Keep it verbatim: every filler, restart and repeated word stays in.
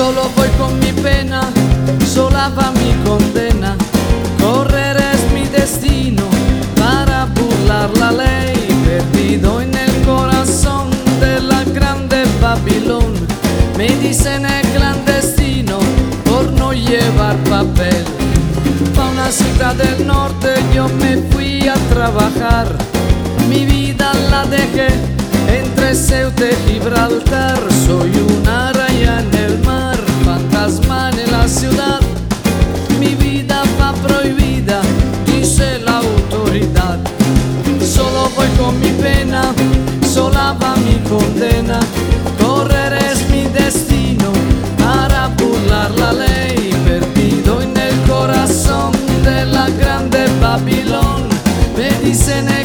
Solo voy con mi pena, sola va mi condena. Correr es mi destino para burlar la ley. Perdido en el corazón de la grande Babilón. Me dicen el clandestino por no llevar papel. Pa' una ciudad del norte yo me fui a trabajar. Mi vida la dejé entre Ceuta y Gibraltar. Soy una raya en el mar, fantasma en la ciudad. Mi vida va prohibida, dice la autoridad. Solo voy con mi pena, sola va mi condena. Correr es mi destino para burlar la ley. Perdido en el corazón de la grande Babilón. Me dicen